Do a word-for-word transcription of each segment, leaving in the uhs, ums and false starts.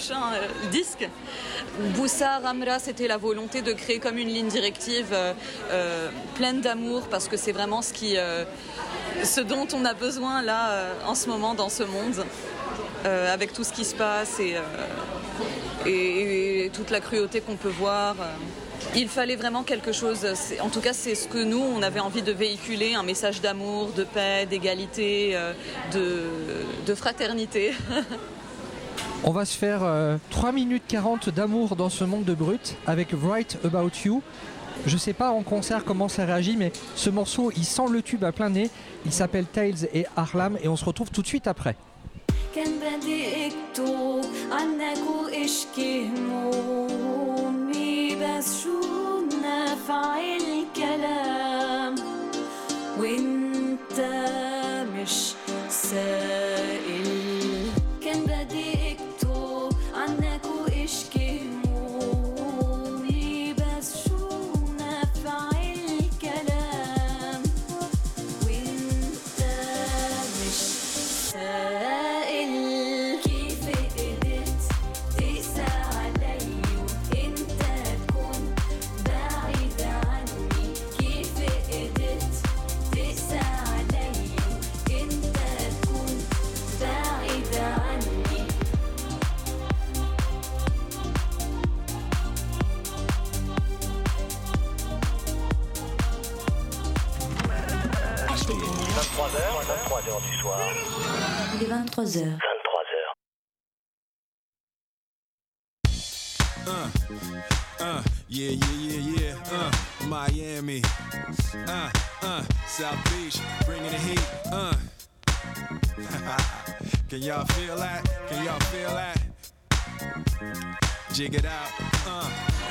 prochain euh, disque. Boussa Ramra, c'était la volonté de créer comme une ligne directive euh, euh, pleine d'amour, parce que c'est vraiment ce, qui, euh, ce dont on a besoin là euh, en ce moment dans ce monde, euh, avec tout ce qui se passe et, euh, et, et toute la cruauté qu'on peut voir. Euh. Il fallait vraiment quelque chose, en tout cas c'est ce que nous on avait envie de véhiculer, un message d'amour, de paix, d'égalité, de, de fraternité. On va se faire euh, trois minutes quarante d'amour dans ce monde de brut avec Right About You. Je sais pas en concert comment ça réagit, mais ce morceau il sent le tube à plein nez, il s'appelle Tales et Harlem et on se retrouve tout de suite après. كان بدي اكتب عنك واشكي همومي بس شو نافع الكلام وانت مش سائل كان بدي اكتب عنك واشكي همومي بس شو نافع الكلام وانت مش سائل vingt-trois heures, vingt-trois heures du soir. Il est vingt-trois heures. vingt-trois heures. Uh, uh, yeah, yeah, yeah, yeah. Uh, Miami. Uh, uh, South Beach, bringing the heat. Uh. Can y'all feel that? Can y'all feel that? Jig it out. Uh.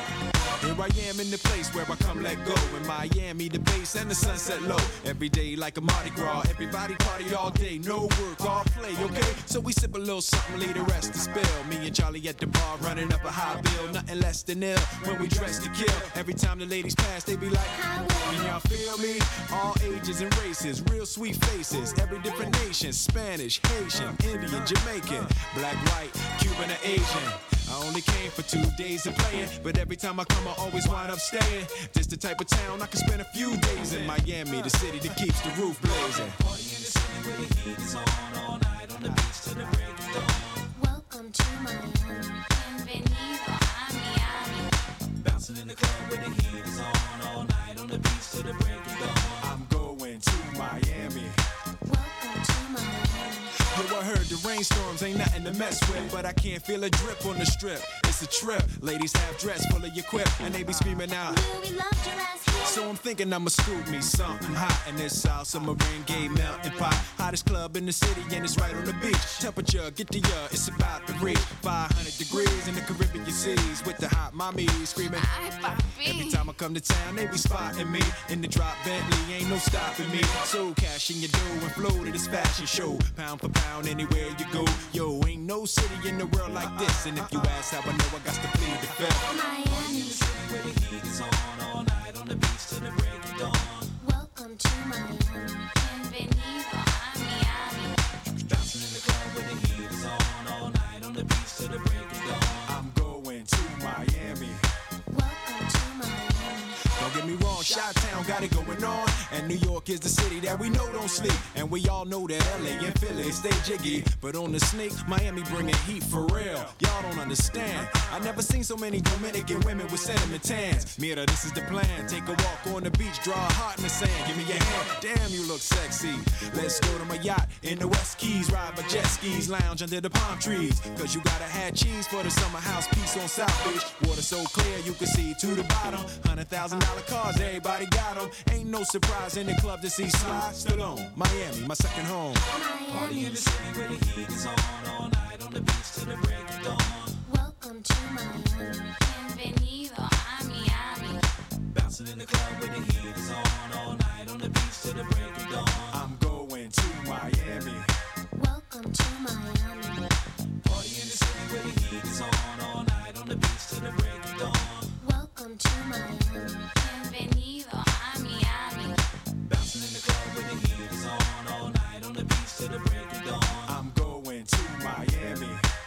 Here I am in the place where I come let go. In Miami, the bass and the sunset low. Every day like a Mardi Gras. Everybody party all day, no work, all play, okay? So we sip a little something, leave the rest to spill. Me and Charlie at the bar running up a high bill. Nothing less than ill when we dress to kill. Every time the ladies pass, they be like, can y'all feel me? All ages and races, real sweet faces. Every different nation, Spanish, Haitian, Indian, Jamaican, black, white, Cuban, or Asian. I only came for two days of playing, but every time I come I always wind up staying. This the type of town I can spend a few days in. Miami, the city that keeps the roof blazing. Party in the city where the heat is on, all night on the beach till the break of dawn. Welcome to Miami. Bienvenido a Miami. Bouncing in the club where the heat is on, all night on the beach till the break of dawn. I'm going to Miami. Welcome to Miami. Yo, I heard the rainstorms ain't nothing to mess with, but I can't feel a drip on the strip. It's a trip. Ladies have dress full of your quip, and they be screaming out, Will we love your ass here? so I'm thinking I'ma scoop me something hot in this South Submarine Gay melting pot. Hottest club in the city, and it's right on the beach. Temperature, get the uh, it's about to reach five hundred degrees in the Caribbean seas with the hot mommy screaming. Every time I come to town, they be spotting me in the drop Bentley, ain't no stopping me. So cash in your dough and flow to this fashion show, pound for pound anywhere you go. Yo, ain't no city in the world like this, and if you ask how I know, I got to plead the fifth. Miami. The city where the heat is on, all night on the beach till the break of dawn. Welcome to Miami. Bienvenido a Miami. Bouncing in the club where the heat is on, all night on the beach till the break of dawn. I'm going to Miami. Welcome to Miami. Don't get me wrong, Chi-Town got it going on, and New York is the city that we know don't sleep. And we all know that L A and Philly stay jiggy, but on the sneak, Miami bringing heat for real. Y'all don't understand. I never seen so many Dominican women with sentiment tans. Mira, this is the plan. Take a walk on the beach, draw a heart in the sand. Give me your hand. Damn, you look sexy. Let's go to my yacht in the West Keys, ride my jet skis, lounge under the palm trees. Cause you gotta have cheese for the summer house piece on South Beach. Water so clear you can see to the bottom. Hundred thousand dollar cars, everybody got them. Ain't no surprise in the club to see Sly Stallone. Miami, my second home. Party in the city where the heat is on, all night on the beach till the break of dawn. Welcome to Miami. Bienvenido a Miami. Bouncing in the club where the heat is on, all night on the beach till the break of dawn. I'm going to Miami. Welcome to Miami. Party in the city where the heat is on, all night on the beach till the break of dawn. Welcome to Miami. Bienvenido a Miami. Bouncing in the club where the heat is on, all night on the beach till the break of dawn. I'm going to Miami.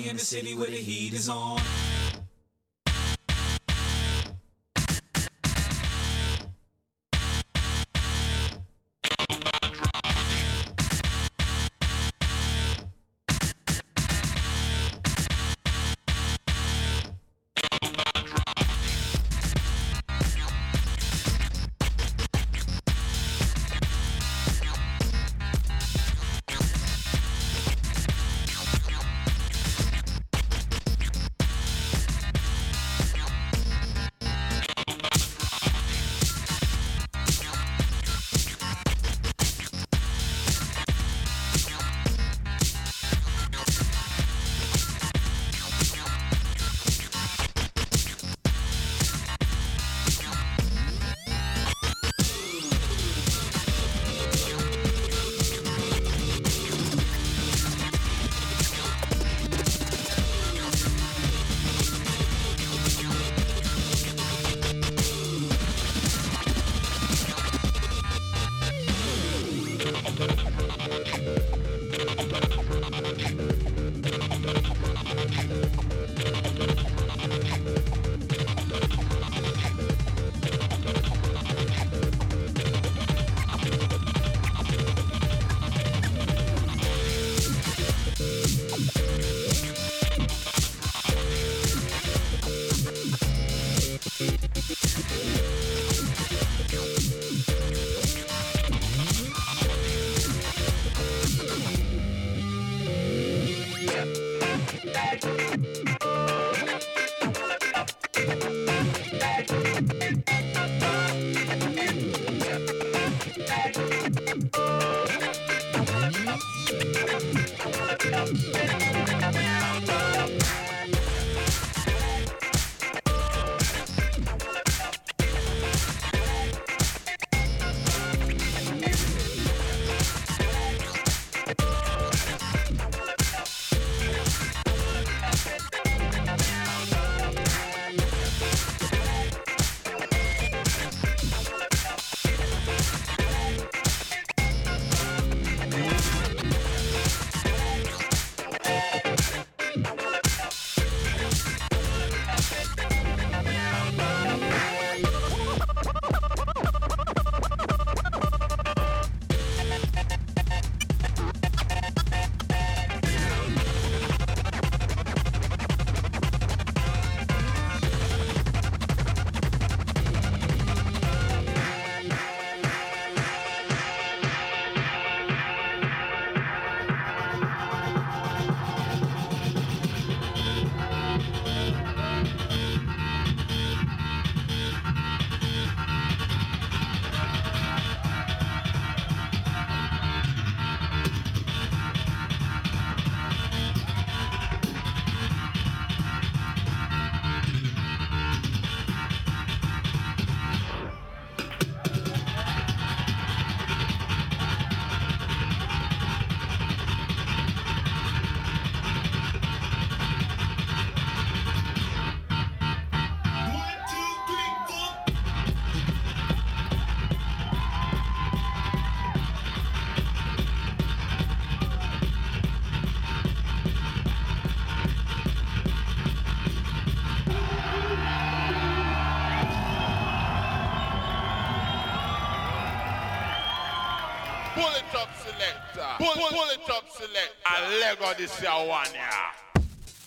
We in the city where the heat is on. Pull, pull it up, select. And Lego this year one, yeah.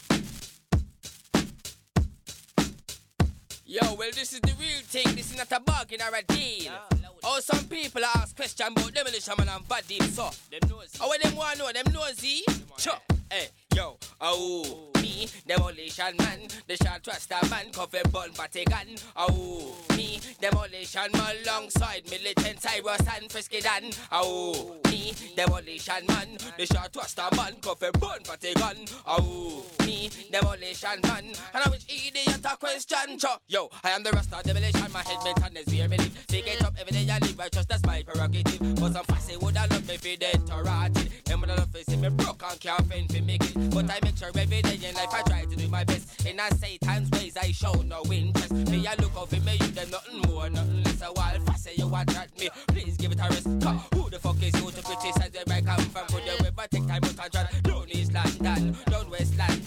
Yo, well, this is the real thing. This is not a bargain or a deal. Oh, some people ask questions about demolition man and body. So, them nosy. Oh, what them want to know? Them nosy? Sure. Hey, yo, oh, me, demolition man, the short rasta man, cover bun batty gun. Oh, me, demolition man, alongside militant Cyrus and Frisky Dan. Oh, me, demolition man, the short rasta man, cover bun batty gun. Oh, me, demolition man, and I wish idiot a question. Cho. Yo, I am the rasta demolition, my head meant and is very belief. Take it up every day I live, I trust that's my prerogative. But some fussy would I love me if it dead or rotted. Them would I love me see me broke and can't fend for make it. But I make sure every day in life I try to do my best. In a Satan's ways I show no interest. Me I look out for me, you them nothing more, nothing less. A while fussy you attract me, please give it a rest. Cause who the fuck is you to criticize where I come from? Could you ever take time out and try down East London, down West London?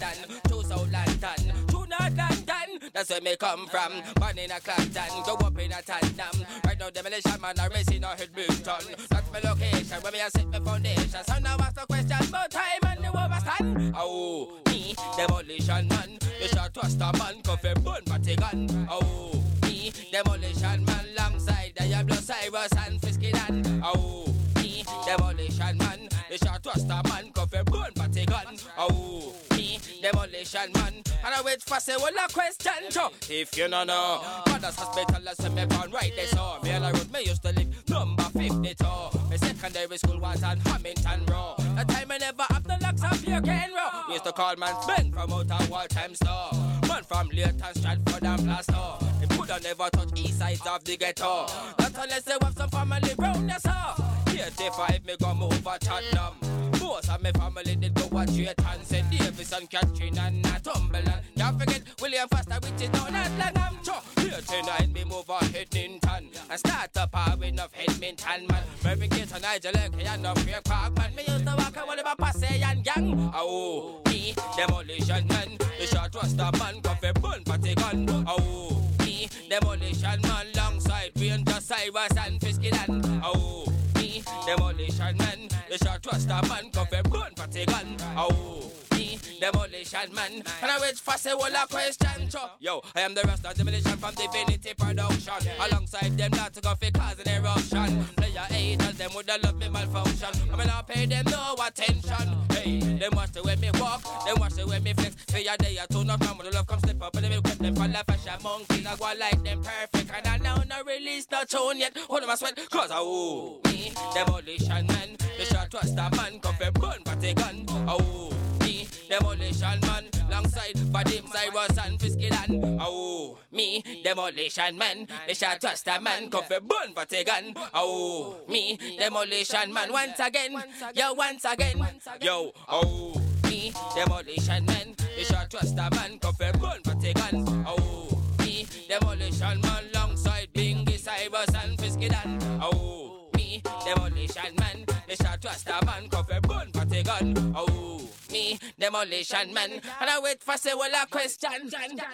London, to South London, to North London. That's where me come from. Born in a Clapton, go up in a Tottenham. Right now demolition man a racing a Edmonton. That's my location where me a set my foundation. So now ask the question about time and the overstand. Oh, me demolition man, the shot was the man come for burn party gun. Oh, me demolition man, alongside the Diablo Cyrus and Fisky Dan. Oh, me demolition man, the shot was the man come for burn party gun. Oh, me demolition man, and I wait for say well a question. So, if you no know, Mother's Hospital I said me born right there. So me on the road me used to live number fifty-two. My secondary school was on Hamilton Row. The time I never have the locks up here can row. We used to call man Ben from out of Waltham store. Man from Leighton, Stratford and Plaster. They coulda never touch east sides of the ghetto. Not unless they have some family round there, so eighty-five me go move a Tottenham. Most of my family did go watch Drayton, Saint Davis and Catherine and Northumberland. Can't forget William Foster, which is down at Langham. eighty-nine me move a Headington and start up a win of Edmonton, man. Mervyn Gates and Nigel Leckie and no Fair Park, man. Me used to walk around with my Passay and gang. Oh, me, demolition man. The shot was the man, come for burn party gun. Oh, me, demolition man. Alongside Ranger Cyrus and Fisky Dan. Oh, me, demolition man. The shot was the man, come for burn party gun. Oh, me, demolition man. And I wait for say well a question. Yo, I am the rest of demolition from Divinity Production. Alongside them not to go for cause an eruption. Player haters, them woulda love me malfunction. I mean I pay them no attention. Hey, them watch the way me walk, them watch the way me flex. Say a day or two, no come when the love come slip up. And they will cut them for the fashion monkey. I go like them perfect. And I now no release no tune yet. Hold on my sweat, cause I oh, me, demolition man. The shot was the man, come for burn party gun. Oh, me, demolition man. Alongside Vadim Cyrus and Fisky Dan. Oh, me, demolition man. The shot was the man, come for burn party gun. Oh, me, demolition man. Once again, yo, once again, yo, oh, me, demolition man. The shot was the man, come for burn party gun. Oh, me, demolition man. Alongside Bingy Cyrus and Fisky Dan. Oh, me, demolition man. The shot was the man, come for burn party gun. Oh, me, demolition man. And I wait for say well a question.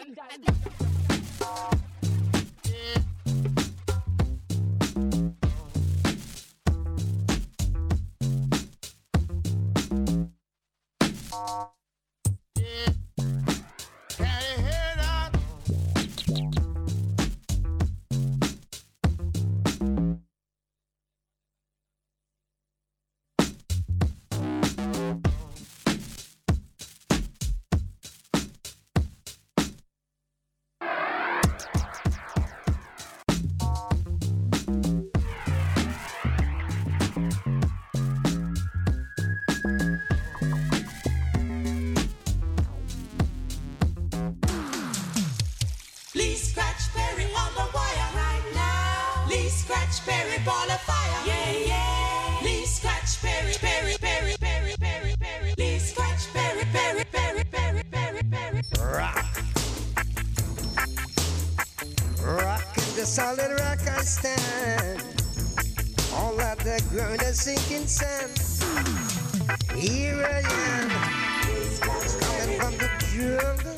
Solid rock I stand, all at the ground a sinking sand. Here I am, coming from the jungle,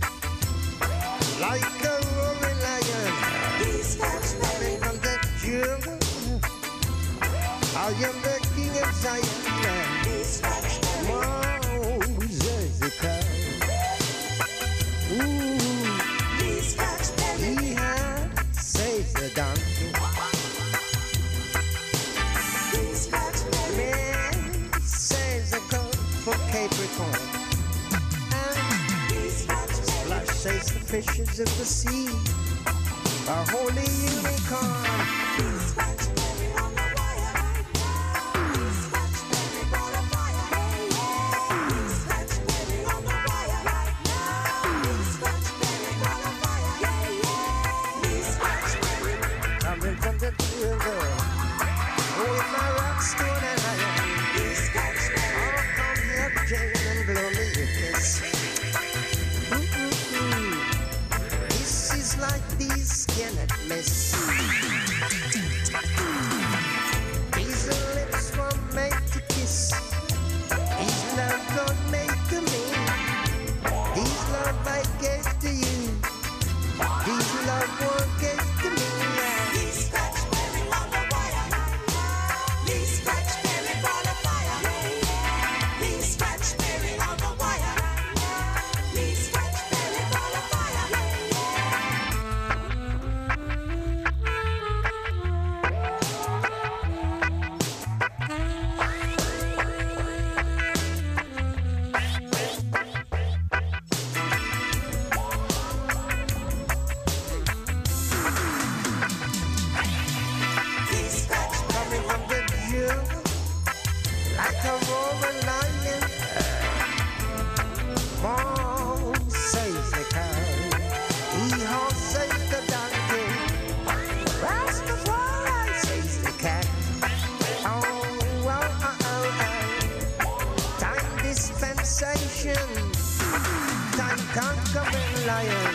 like a roaring lion. Coming from the jungle, I am the king of Zion. Moses the cow. Ooh, he has saved the donkey. Man saves the coat for Capricorn. And Splash saves the fishes of the sea. A holy unicorn. nation, time conquering lion.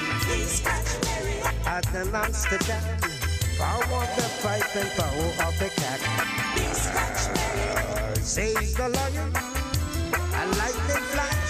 At Amsterdam, power of the pipe and power of the cat. Uh, says the lion, a lightning flash.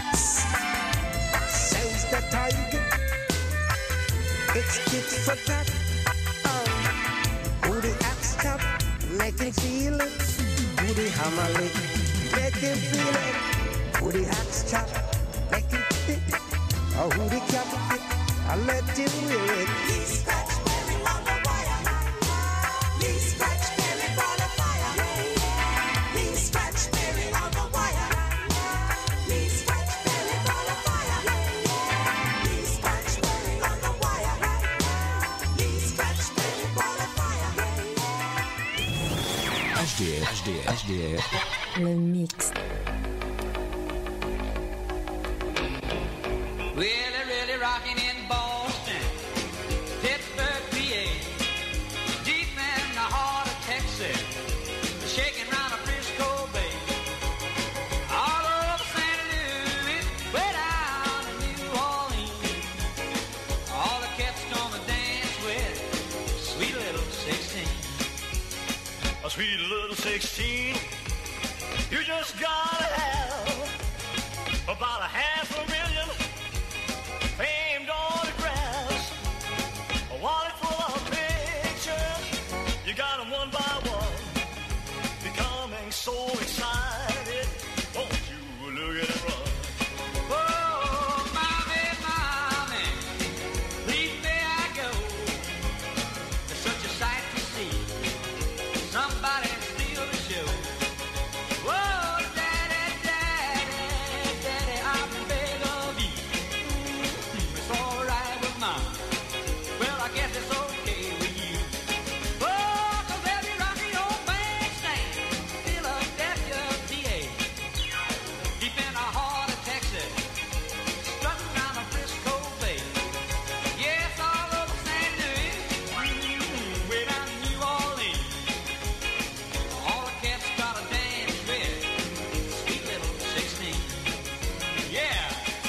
Says the tiger, it's tit for tat. Oh, who the axe chop, make him feel it. Who the hammer lick, make him feel it. Who the axe chop, make him feel it. Oh, who the cap it, I let him wear it. Lee Scratch Perry on the wire. Lee Scratch Perry for the fire. Lee Scratch Perry on the wire. Lee Scratch Perry for the fire. Lee Scratch Perry on the wire. Lee Scratch Perry for the fire. H D R, H D R, H D R. Le mix. Really, really rocking in Boston, Pittsburgh, P A, deep in the heart of Texas, shaking round a Frisco Bay, all over Saint Louis, way down to New Orleans. All the cats gonna dance with sweet little sixteen. A sweet little sixteen, you just gotta have about a half a million famed autographs, a wallet full of pictures. You got them one by one, becoming so excited. Won't you look at it run? Oh, mommy, mommy, please may I go? It's such a sight to see. Somebody steal the show. Whoa, daddy, daddy, daddy, I'm in bed of you. It's all right with mom. Well, I guess it's okay with you. Oh, 'cause they'll be rocking your bandstand, Philadelphia, P A, deep in the heart of Texas, strutting down the Frisco Bay. Yes, all over Saint Louis, mm, way down to New Orleans. All the cats gotta dance with sweet little sixteen. Yeah.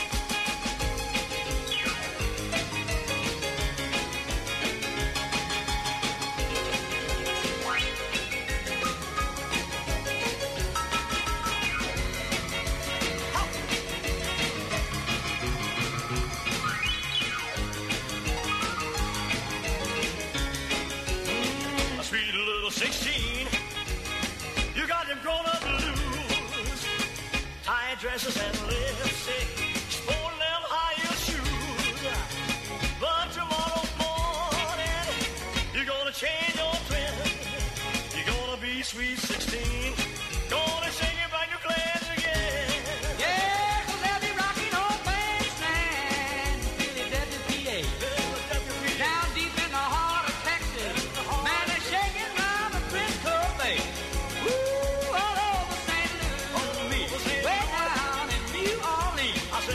A sweet little sixteen, you got them grown up blues, tight dresses and lipstick, sporting them high heel shoes. But tomorrow morning, you're gonna change your trend. You're gonna be sweet sixteen, gonna shake your brand new clothes again. Yeah, 'cause they'll be rocking on bandstand, Philadelphia, P A, down deep in the heart of Texas. Man, they're shaking round the Frisco Bay. Woo, all over Saint Louis, way down in New Orleans.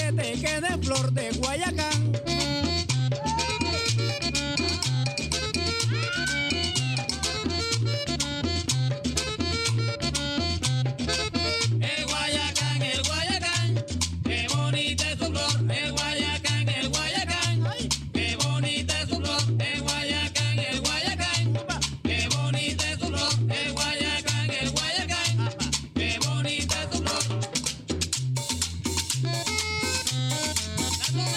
te quede flor de Guayacán. El Guayacán, el Guayacán, qué bonita es su flor. El Guayacán, el Guayacán, qué bonita es su flor. El Guayacán, el Guayacán, qué bonita es su flor. El Guayacán, el Guayacán, qué bonita es su flor.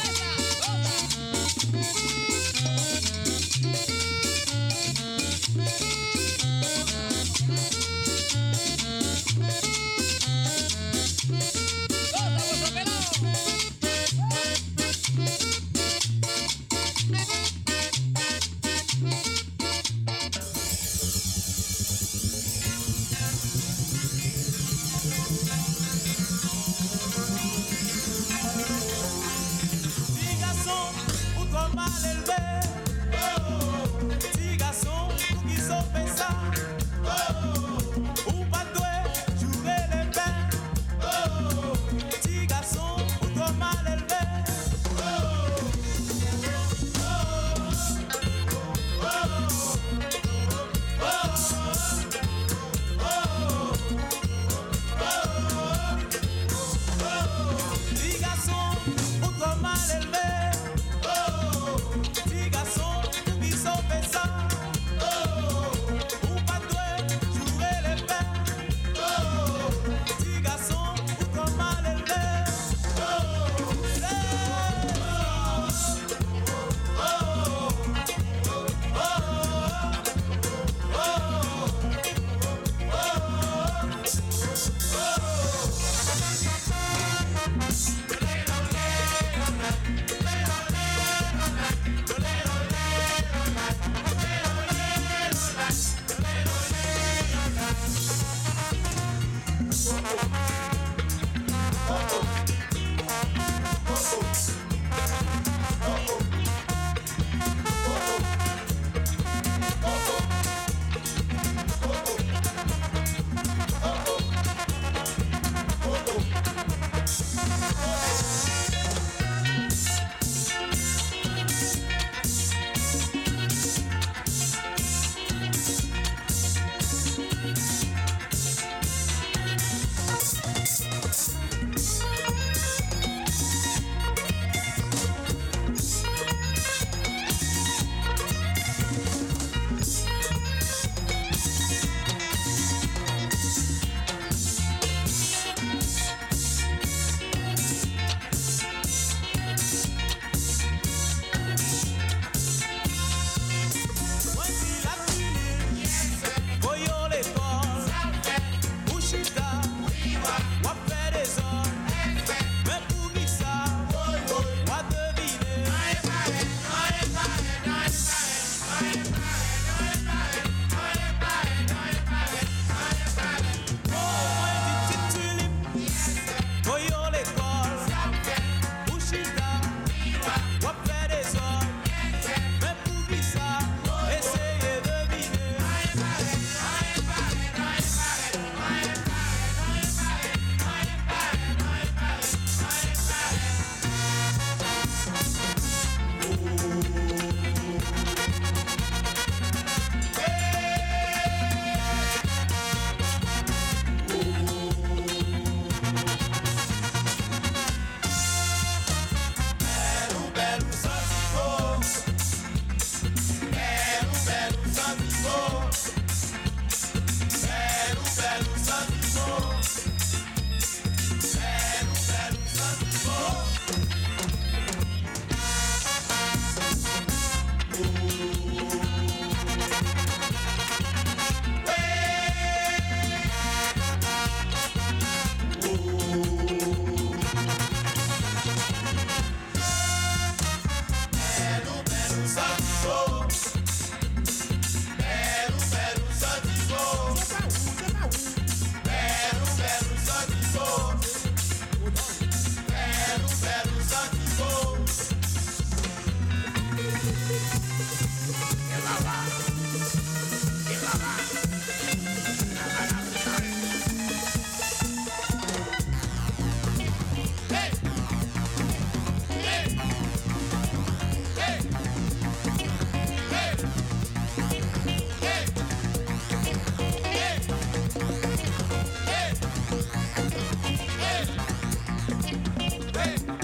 Hey.